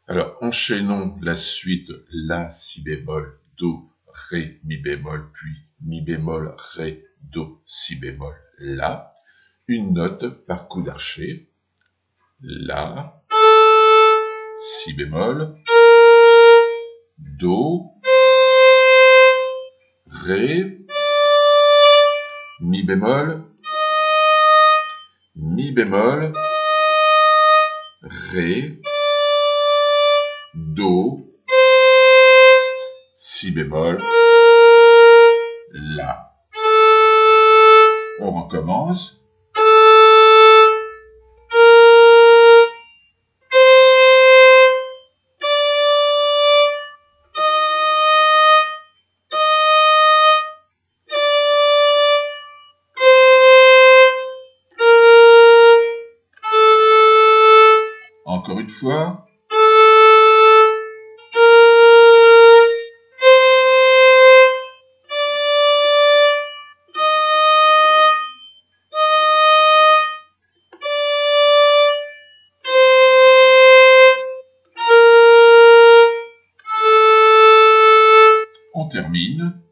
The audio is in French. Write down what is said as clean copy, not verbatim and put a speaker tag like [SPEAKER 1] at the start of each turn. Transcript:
[SPEAKER 1] Alors, enchaînons la suite La, Si bémol, Do, Ré, Mi bémol, puis Mi bémol, Ré, Do, Si bémol, La. Une note par coup d'archet. La, Si bémol, Do, Ré, Mi bémol, Mi bémol, Ré, Do, Si bémol, La. On recommence. Encore une fois. On termine.